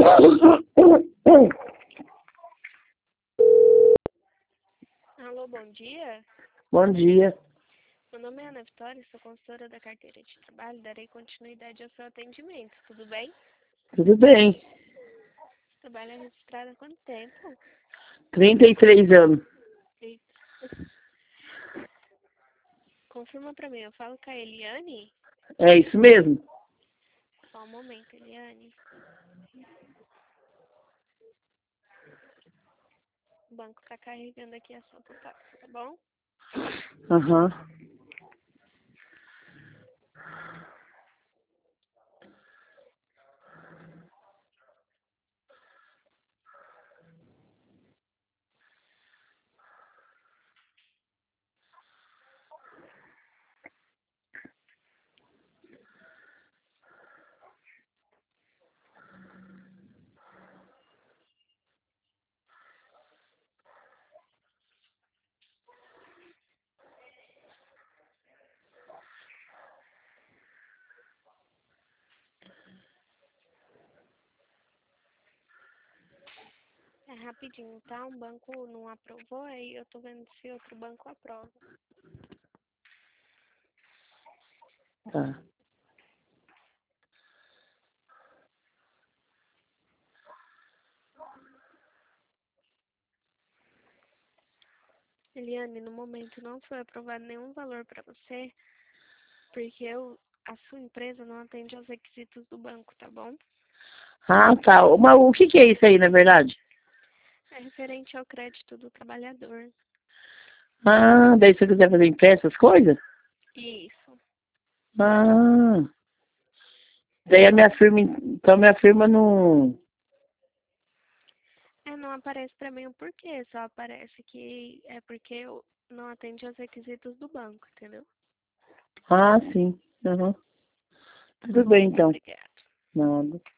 Alô, bom dia. Bom dia. Meu nome é Ana Vitória, sou consultora da carteira de trabalho. Darei continuidade ao seu atendimento. Tudo bem? Tudo bem? Trabalha registrado há quanto tempo? 33 anos. E... Confirma pra mim, eu falo com a Eliane? É isso mesmo? Só um momento, Eliane. O banco tá carregando aqui a sua proposta, tá bom? Aham. É rapidinho, tá? Um banco não aprovou, aí eu tô vendo se outro banco aprova. Tá. Eliane, no momento não foi aprovado nenhum valor para você, porque a sua empresa não atende aos requisitos do banco, tá bom? Ah, tá. Mas o que é isso aí, na verdade? É referente ao crédito do trabalhador. Ah, daí se você quiser fazer empréstimo, essas coisas? Isso. Ah. Daí a minha firma, então a minha firma não... Não aparece para mim o porquê, só aparece que é porque não atende aos requisitos do banco, entendeu? Ah, sim. Aham. Tá Tudo bom, bem, então. obrigada. Nada.